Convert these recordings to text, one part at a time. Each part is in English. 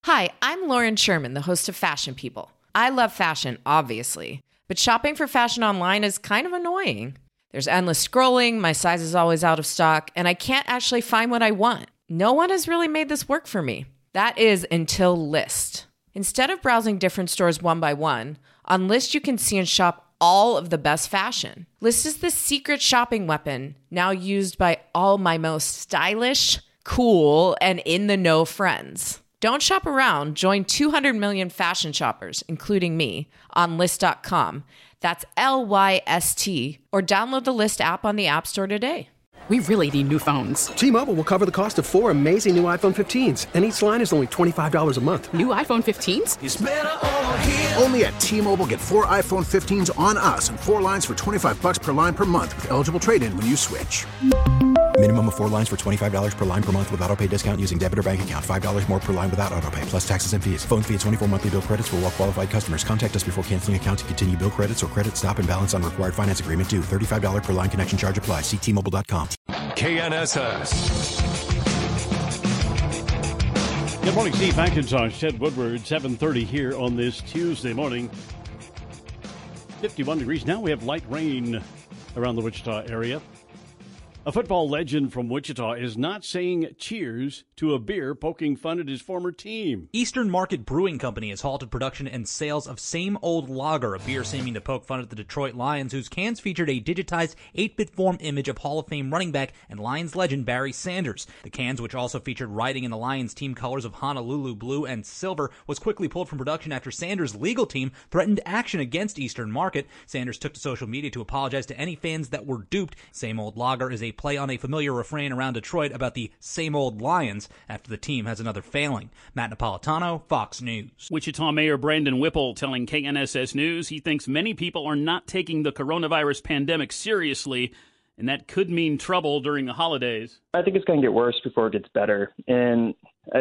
Hi, I'm Lauren Sherman, the host of Fashion People. I love fashion, obviously, but shopping for fashion online is kind of annoying. There's endless scrolling, my size is always out of stock, and I can't actually find what I want. No one has really made this work for me. That is until Lyst. Instead of browsing different stores one by one, on Lyst you can see and shop all of the best fashion. Lyst is the secret shopping weapon, now used by all my most stylish, cool, and in-the-know friends. Don't shop around. Join 200 million fashion shoppers, including me, on Lyst.com. That's Lyst, or download the Lyst app on the App Store today. We really need new phones. T-Mobile will cover the cost of 4 amazing new iPhone 15s, and each line is only $25 a month. New iPhone 15s? It's better over here. Only at T-Mobile, get 4 iPhone 15s on us and 4 lines for $25 per line per month with eligible trade-in when you switch. Minimum of 4 lines for $25 per line per month with autopay discount using debit or bank account. $5 more per line without autopay, plus taxes and fees. Phone fee at 24 monthly bill credits for well-qualified customers. Contact us before canceling account to continue bill credits or credit stop and balance on required finance agreement due. $35 per line connection charge applies. See T-Mobile.com. KNSS. Good morning, Steve McIntosh, Ted Woodward, 7:30 here on this Tuesday morning. 51 degrees. Now we have light rain around the Wichita area. A football legend from Wichita is not saying cheers to a beer poking fun at his former team. Eastern Market Brewing Company has halted production and sales of Same Old Lager, a beer seeming to poke fun at the Detroit Lions, whose cans featured a digitized 8-bit form image of Hall of Fame running back and Lions legend Barry Sanders. The cans, which also featured writing in the Lions team colors of Honolulu blue and silver, was quickly pulled from production after Sanders' legal team threatened action against Eastern Market. Sanders took to social media to apologize to any fans that were duped. Same Old Lager is a play on a familiar refrain around Detroit about the same old Lions after the team has another failing. Matt Napolitano, Fox News. Wichita Mayor Brandon Whipple telling KNSS News he thinks many people are not taking the coronavirus pandemic seriously, and that could mean trouble during the holidays. I think it's going to get worse before it gets better, and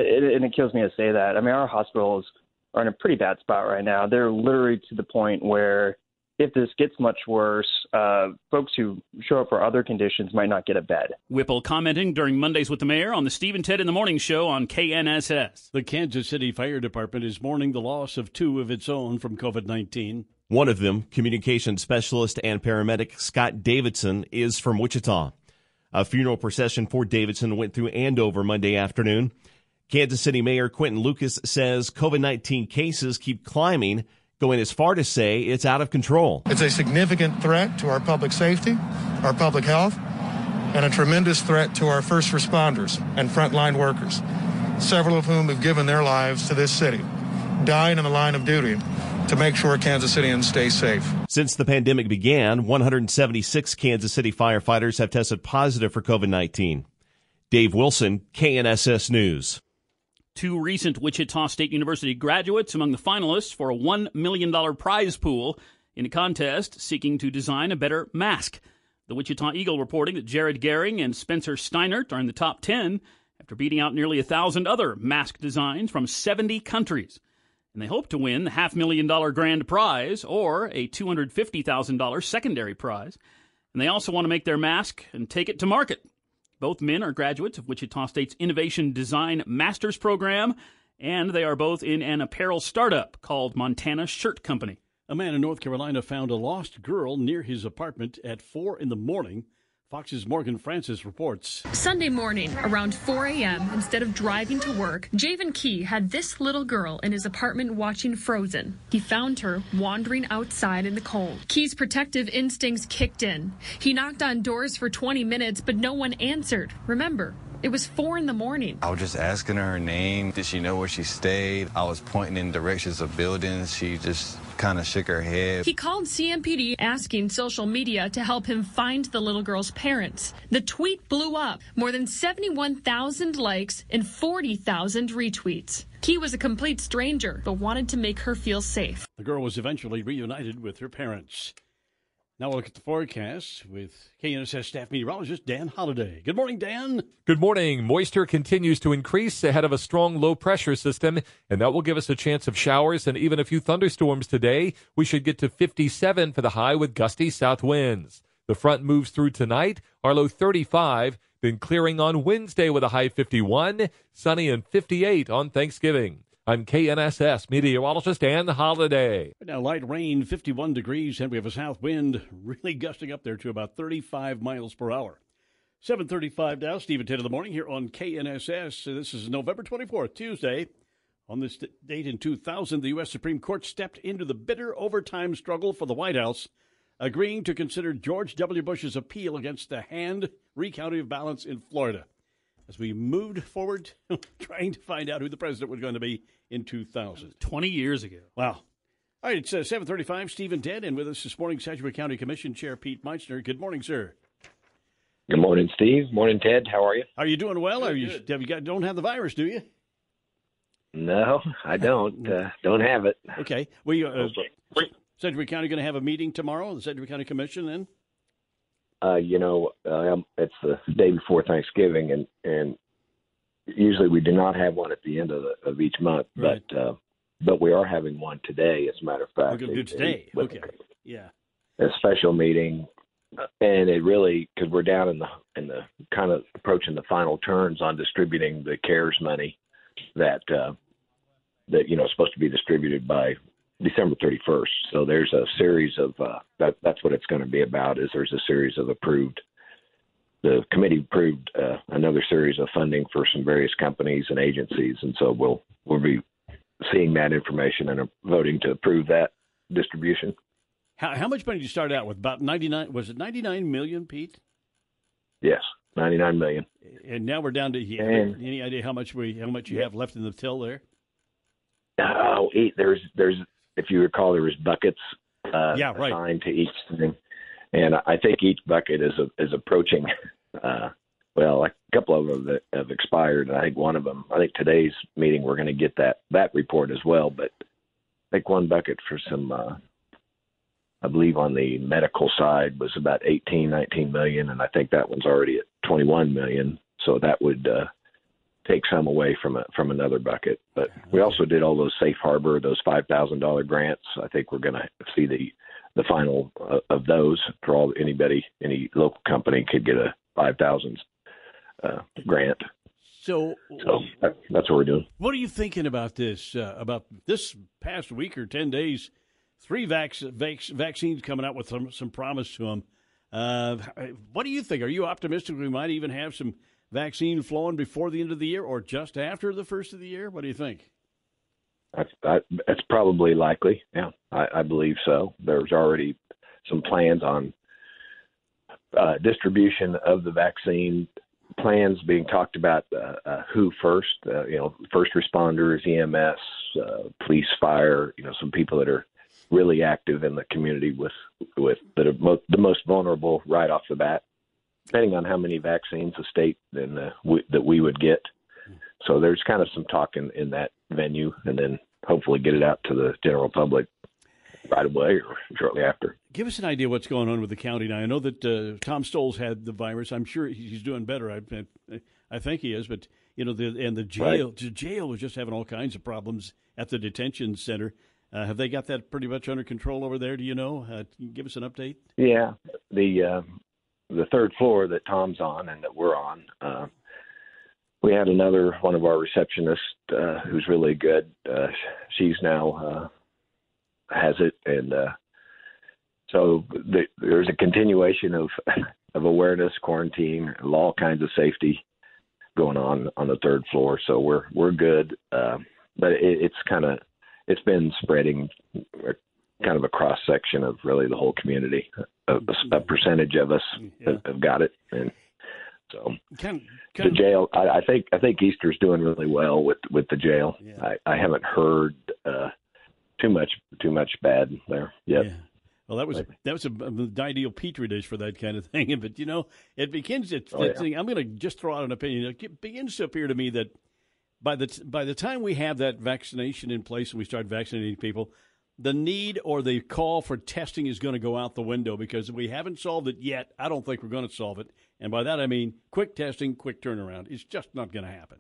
it kills me to say that. I mean, our hospitals are in a pretty bad spot right now. They're literally to the point where if this gets much worse, folks who show up for other conditions might not get a bed. Whipple commenting during Mondays with the Mayor on the Steve and Ted in the Morning Show on KNSS. The Kansas City Fire Department is mourning the loss of 2 of its own from COVID-19. One of them, communications specialist and paramedic Scott Davidson, is from Wichita. A funeral procession for Davidson went through Andover Monday afternoon. Kansas City Mayor Quentin Lucas says COVID-19 cases keep climbing, going as far to say it's out of control. It's a significant threat to our public safety, our public health, and a tremendous threat to our first responders and frontline workers, several of whom have given their lives to this city, dying in the line of duty to make sure Kansas Cityans stay safe. Since the pandemic began, 176 Kansas City firefighters have tested positive for COVID-19. Dave Wilson, KNSS News. 2 recent Wichita State University graduates among the finalists for a $1 million prize pool in a contest seeking to design a better mask. The Wichita Eagle reporting that Jared Gehring and Spencer Steinert are in the top 10 after beating out nearly 1,000 other mask designs from 70 countries. And they hope to win the $500,000 grand prize or a $250,000 secondary prize. And they also want to make their mask and take it to market. Both men are graduates of Wichita State's Innovation Design Master's Program, and they are both in an apparel startup called Montana Shirt Company. A man in North Carolina found a lost girl near his apartment at 4 in the morning. Fox's Morgan Francis reports. Sunday morning, around 4 a.m., instead of driving to work, Javen Key had this little girl in his apartment watching Frozen. He found her wandering outside in the cold. Key's protective instincts kicked in. He knocked on doors for 20 minutes, but no one answered. Remember, it was 4 in the morning. I was just asking her name. Did she know where she stayed? I was pointing in directions of buildings. She just kind of shook her head. He called CMPD asking social media to help him find the little girl's parents. The tweet blew up. More than 71,000 likes and 40,000 retweets. Key was a complete stranger, but wanted to make her feel safe. The girl was eventually reunited with her parents. Now we'll look at the forecast with KNSS staff meteorologist Dan Holliday. Good morning, Dan. Good morning. Moisture continues to increase ahead of a strong low-pressure system, and that will give us a chance of showers and even a few thunderstorms today. We should get to 57 for the high with gusty south winds. The front moves through tonight, our low 35, then clearing on Wednesday with a high 51, sunny and 58 on Thanksgiving. I'm KNSS meteorologist Ann Holiday. Now, light rain, 51 degrees, and we have a south wind really gusting up there to about 35 miles per hour. 7:35 now, Steve at 10 in the morning here on KNSS. This is November 24th, Tuesday. On this date in 2000, the U.S. Supreme Court stepped into the bitter overtime struggle for the White House, agreeing to consider George W. Bush's appeal against the hand recounting of ballots in Florida. As we moved forward, trying to find out who the president was going to be in 2000. 20 years ago. Wow. All right, it's 7:35, Steve and Ted, and with us this morning, Sedgwick County Commission Chair Pete Meitzner. Good morning, sir. Good morning, Steve. Morning, Ted. How are you? Are you doing well? Don't have the virus, do you? No, I don't. Don't have it. Okay. Sedgwick County going to have a meeting tomorrow, the Sedgwick County Commission, then? It's the day before Thanksgiving, and usually we do not have one at the end of each month, right. But we are having one today, as a matter of fact. We're going to do today. Okay. Yeah. A special meeting. And it really, because we're down in the kind of approaching the final turns on distributing the CARES money that is supposed to be distributed by December 31st. So there's a series of that's what it's going to be about. Is there's a series of the committee approved another series of funding for some various companies and agencies, and so we'll be seeing that information and voting to approve that distribution. How much money did you start out with? About 99? Was it 99 million, Pete? Yes, 99 million. And now we're down to any idea how much you have left in the till there? There's if you recall, there was buckets assigned to each thing, and I think each bucket is approaching. A couple of them have expired, and I think one of them. I think today's meeting we're going to get that report as well. But I think one bucket for some. I believe on the medical side was about 19 million, and I think that one's already at 21 million. So that would take some away from another bucket. But we also did all those safe harbor, those $5,000 grants. I think we're going to see the final of those for any local company could get a 5,000 grant. So that's what we're doing. What are you thinking about this? About this past week or 10 days? 3 vaccines coming out with some promise to them. What do you think? Are you optimistic we might even have some vaccine flowing before the end of the year or just after the first of the year? What do you think? That's probably likely. Yeah, I believe so. There's already some plans on distribution of the vaccine. Plans being talked about who first, first responders, EMS, police, fire, some people that are really active in the community with that are the most vulnerable right off the bat, depending on how many vaccines the state that we would get. So there's kind of some talk in that venue, and then hopefully get it out to the general public right away or shortly after. Give us an idea what's going on with the county now. I know that Tom Stoll's had the virus. I'm sure he's doing better. I think he is, but the jail, right. The jail was just having all kinds of problems at the detention center. Have they got that pretty much under control over there? Do you know? Can you give us an update? Yeah, the third floor that Tom's on and that we're on, we had another one of our receptionists who's really good. She's now has it, and so there's a continuation of awareness, quarantine, all kinds of safety going on the third floor. So we're good, but it's been spreading kind of a cross section of really the whole community. A percentage of us have got it, and so the jail. I think Easter's doing really well with the jail. Yeah. I haven't heard too much bad there yet. Yeah. Well, that was the ideal petri dish for that kind of thing. But it begins. I'm going to just throw out an opinion. It begins to appear to me that by the time we have that vaccination in place and we start vaccinating people, the need or the call for testing is going to go out the window because we haven't solved it yet. I don't think we're going to solve it. And by that, I mean quick testing, quick turnaround. It's just not going to happen.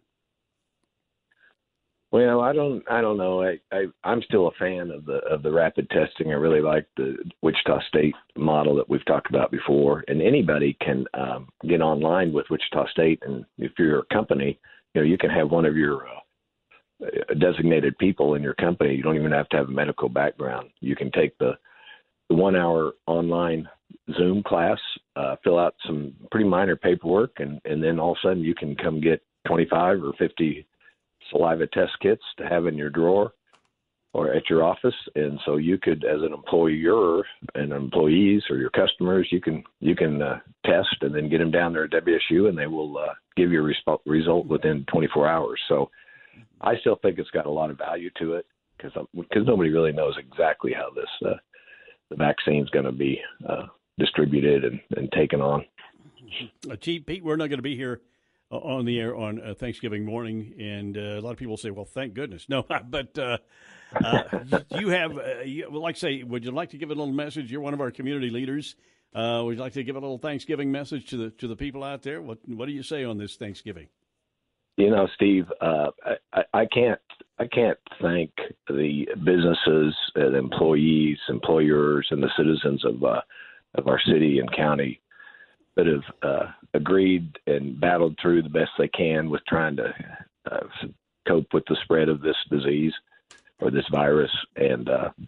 Well, I don't know. I'm still a fan of the rapid testing. I really like the Wichita State model that we've talked about before. And anybody can get online with Wichita State. And if you're a company, you can have one of your designated people in your company. You don't even have to have a medical background. You can take the 1 hour online Zoom class, fill out some pretty minor paperwork, and then all of a sudden you can come get 25 or 50 saliva test kits to have in your drawer or at your office. And so you could, as an employer and employees or your customers, you can test and then get them down there at WSU, and they will give you a result within 24 hours. So I still think it's got a lot of value to it because nobody really knows exactly how this the vaccine is going to be distributed and taken on. Chief Pete, we're not going to be here on the air on Thanksgiving morning, and a lot of people say, well, thank goodness. No, but you have, like say, would you like to give a little message? You're one of our community leaders. Would you like to give a little Thanksgiving message to the people out there? What do you say on this Thanksgiving? You know, Steve, I can't thank the businesses, the employees, employers, and the citizens of our city and county that have agreed and battled through the best they can with trying to cope with the spread of this disease or this virus. And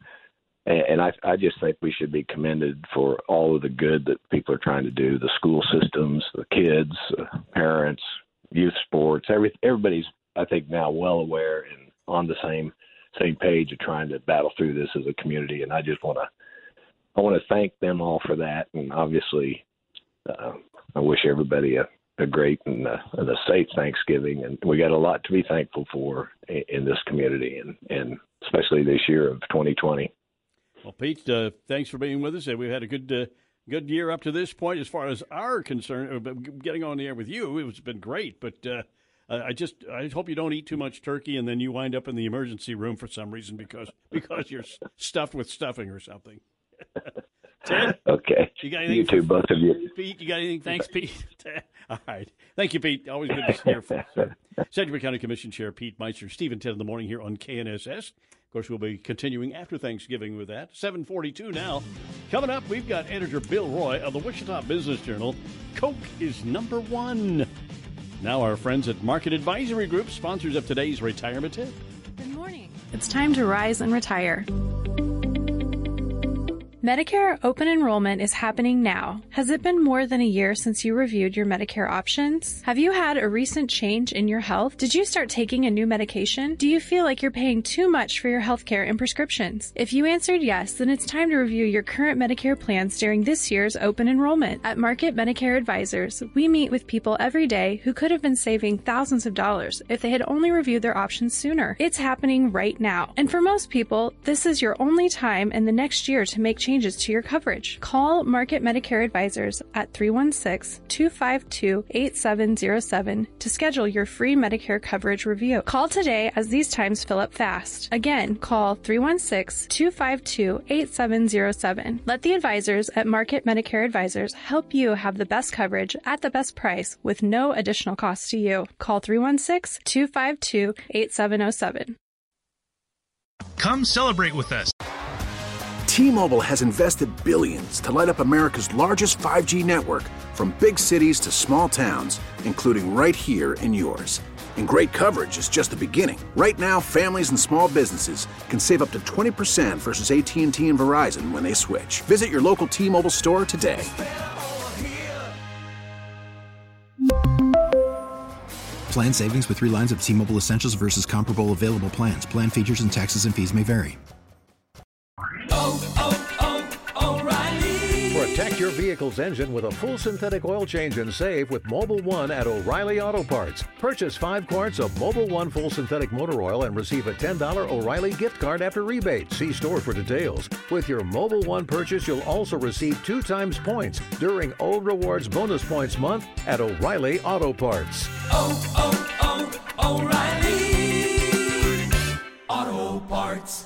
I just think we should be commended for all of the good that people are trying to do, the school systems, the kids, parents, youth sports. Everybody's, I think, now well aware and on the same page of trying to battle through this as a community. And I just want to thank them all for that. And obviously, I wish everybody a great and a safe Thanksgiving. And we got a lot to be thankful for in this community, and especially this year of 2020. Well, Pete, thanks for being with us. We've had a good year up to this point as far as our concern. Getting on the air with you, it's been great. But I hope you don't eat too much turkey and then you wind up in the emergency room for some reason because you're stuffed with stuffing or something. Ted? Okay. You got anything? You too, both of you. Pete, you got anything? Thanks, Pete. All right. Thank you, Pete. Always good to hear from you. Sedgwick County Commission Chair Pete Meister, Steve and Ted in the morning here on KNSS. Of course, we'll be continuing after Thanksgiving with that. 7:42 now. Coming up, we've got editor Bill Roy of the Wichita Business Journal. Coke is #1. Now our friends at Market Advisory Group, sponsors of today's retirement tip. Good morning. It's time to rise and retire. Medicare open enrollment is happening now. Has it been more than a year since you reviewed your Medicare options? Have you had a recent change in your health? Did you start taking a new medication? Do you feel like you're paying too much for your healthcare and prescriptions? If you answered yes, then it's time to review your current Medicare plans during this year's open enrollment. At Market Medicare Advisors, we meet with people every day who could have been saving thousands of dollars if they had only reviewed their options sooner. It's happening right now. And for most people, this is your only time in the next year to make changes to your coverage. Call Market Medicare Advisors at 316-252-8707 to schedule your free Medicare coverage review. Call today as these times fill up fast. Again, call 316-252-8707. Let the advisors at Market Medicare Advisors help you have the best coverage at the best price with no additional cost to you. Call 316-252-8707. Come celebrate with us. T-Mobile has invested billions to light up America's largest 5G network, from big cities to small towns, including right here in yours. And great coverage is just the beginning. Right now, families and small businesses can save up to 20% versus AT&T and Verizon when they switch. Visit your local T-Mobile store today. Plan savings with 3 lines of T-Mobile Essentials versus comparable available plans. Plan features and taxes and fees may vary. Protect your vehicle's engine with a full synthetic oil change and save with Mobil 1 at O'Reilly Auto Parts. Purchase 5 quarts of Mobil 1 full synthetic motor oil and receive a $10 O'Reilly gift card after rebate. See store for details. With your Mobil 1 purchase, you'll also receive 2 times points during O Rewards Bonus Points Month at O'Reilly Auto Parts. O'Reilly Auto Parts.